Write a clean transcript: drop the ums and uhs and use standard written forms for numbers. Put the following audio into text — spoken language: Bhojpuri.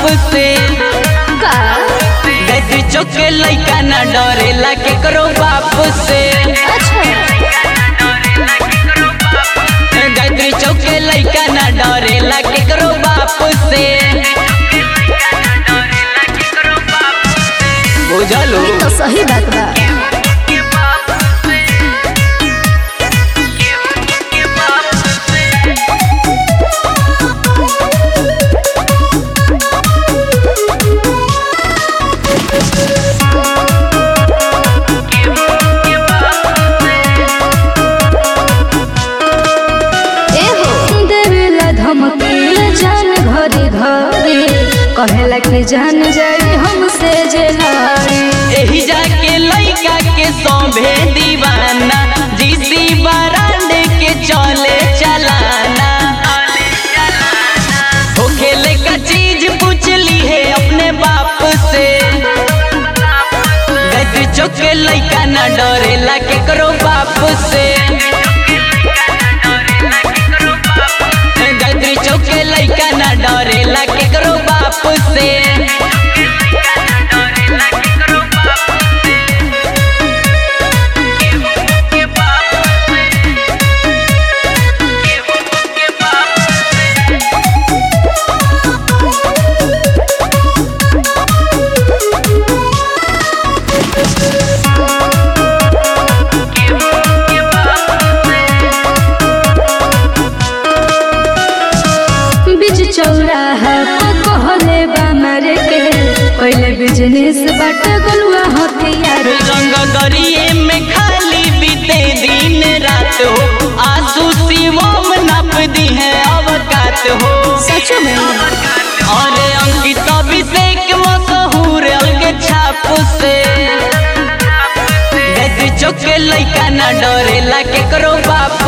से गायत्री चौक के लइका ना डरेला केकरो बाप से। गायत्री चौक के लइका ना डरेला केकरो बाप से। बुझलो तो सही बात बा। कहेला कि जान जाए हमसे जेलाड़ी एही जाके लइका के सोभे दीवाना जीसी बरांड के चले चलाना। हो खेले का चीज पूछ ली है अपने बाप से। गायत्री चौक के लइका ना डरेला केकरो बाप से। गायत्री चौक के लइका ना डरेला केकरो बाप से। चौराहा कहले बा मारे के पहले बिजनेस बाट गलुआ हथियार रंग दरिये में खाली बीते दिन रात हो। आंसू शिवम नप दी है अवकात हो। सच में और अंकित अभिषेक मशहूर अलग छाप से। गायत्री चौक के लइका ना डरेला केकरो बाप